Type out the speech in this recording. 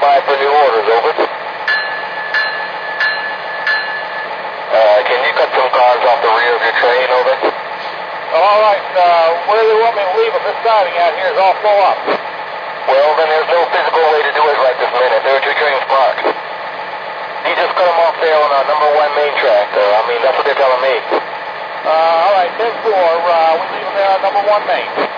by for new orders, over. Can you cut some cars off the rear of your train, over? All right, where do you want me to leave them? This siding out here is all full up. Well, then there's no physical way to do it right this minute. There are two trains parked. You just cut them off there on our number 1 main track. That's what they're telling me. All right, 10-4, we leave them there on number 1 main.